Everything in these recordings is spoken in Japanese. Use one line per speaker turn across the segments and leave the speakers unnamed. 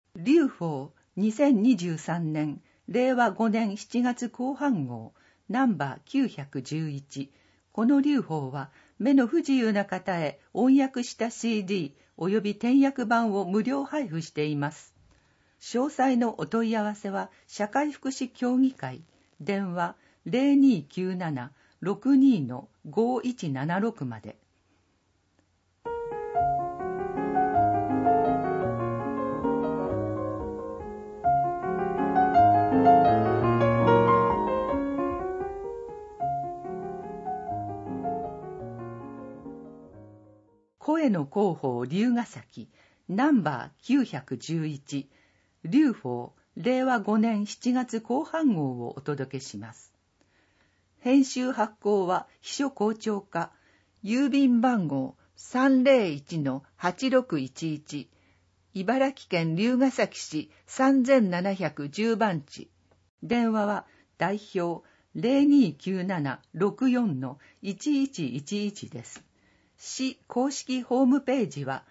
劉邦2023年令和5年7月後半号ナンバー911。この劉邦は目の不自由な方へ音訳した CD および点訳版を無料配布しています。詳細のお問い合わせは社会福祉協議会電話 0297-62-5176 まで。声の広報龍ヶ崎ナンバー911劉邦令和5年7月後半号をお届けします。編集発行は秘書校長課郵便番号 301-8611 茨城県龍ヶ崎市3710番地。電話は代表 0297-64-1111 です。市公式ホームページは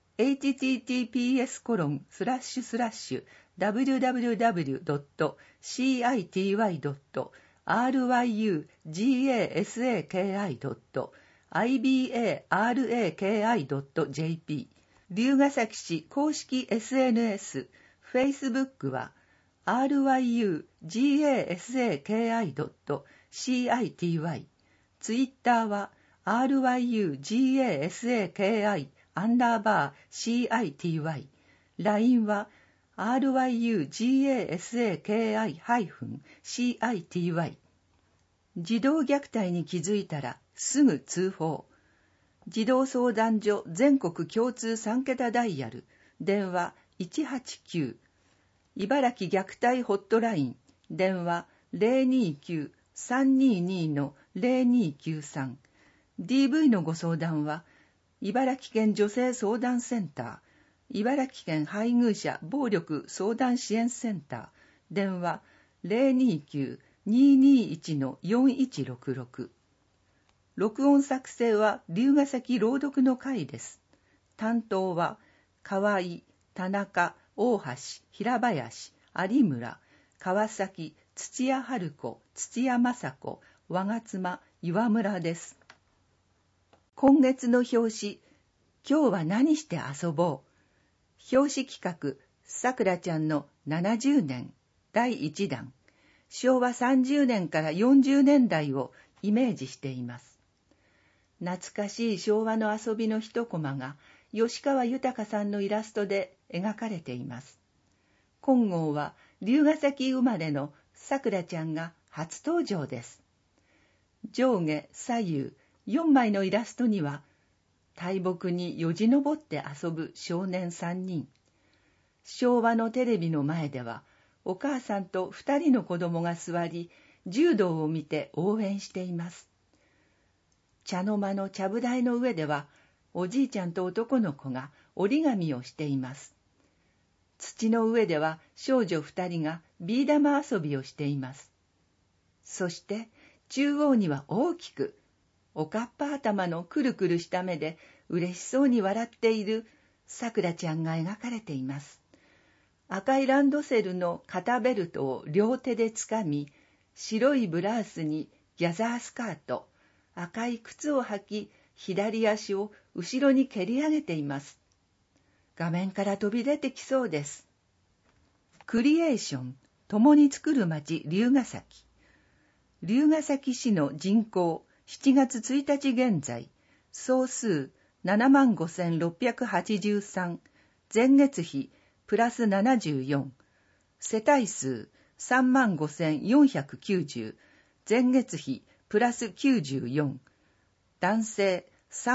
https://www.city.ryusaki.ibaraki.jp 龍ヶ崎市公式 SNS、Facebook は ryugasaki.city、Twitter はryugasaki_city、LINE は ryugasaki-city。児童虐待に気づいたらすぐ通報。児童相談所全国共通3桁ダイヤル、電話189。茨城虐待ホットライン、電話 029-322-0293。DV のご相談は、茨城県女性相談センター、茨城県配偶者暴力相談支援センター、電話 029-221-4166。録音作成は龍ヶ崎朗読の会です。担当は、河合、田中、大橋、平林、有村、川崎、土屋春子、土屋雅子、我妻、岩村です。今月の表紙、今日は何して遊ぼう。表紙企画、さくらちゃんの70年第1弾。昭和30年から40年代をイメージしています。懐かしい昭和の遊びの一コマが吉川豊さんのイラストで描かれています。今号は龍ヶ崎生まれのさくらちゃんが初登場です。上下左右4枚のイラストには、大木によじ登って遊ぶ少年3人。昭和のテレビの前では、お母さんと2人の子供が座り、柔道を見て応援しています。茶の間のちゃぶ台の上では、おじいちゃんと男の子が折り紙をしています。土の上では少女2人がビー玉遊びをしています。そして中央には大きく、おかっぱ頭のくるくるした目で嬉しそうに笑っているさくらちゃんが描かれています。赤いランドセルの肩ベルトを両手でつかみ、白いブラウスにギャザースカート、赤い靴を履き、左足を後ろに蹴り上げています。画面から飛び出てきそうです。クリエーション、共に作る街龍ヶ崎。龍ヶ崎市の人口7月1日現在、総数75,683、前月比プラス74、世帯数35,490、前月比プラス94、男性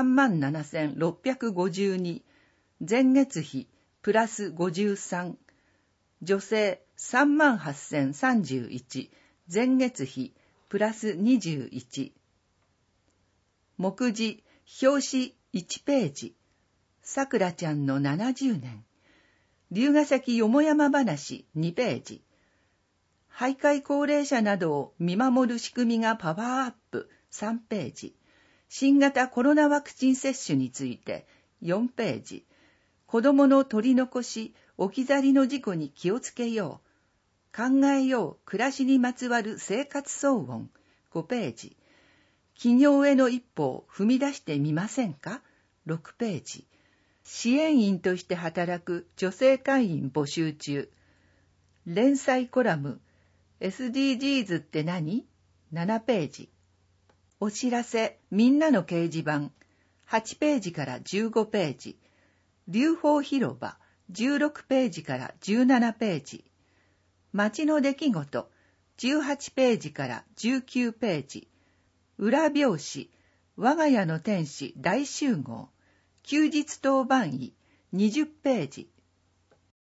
37,652、前月比プラス53、女性38,031、前月比プラス21。目次、表紙1ページ。さくらちゃんの70年。龍ヶ崎よもやま話2ページ。徘徊高齢者などを見守る仕組みがパワーアップ3ページ。新型コロナワクチン接種について4ページ。子供の取り残し置き去りの事故に気をつけよう。考えよう暮らしにまつわる生活騒音5ページ。起業への一歩を踏み出してみませんか6ページ。支援員として働く女性会員募集中。連載コラム SDGs って何 ?7 ページ。お知らせみんなの掲示板8ページから15ページ。流芳広場16ページから17ページ。街の出来事18ページから19ページ。裏表紙我が家の天使大集合休日当番医20ページ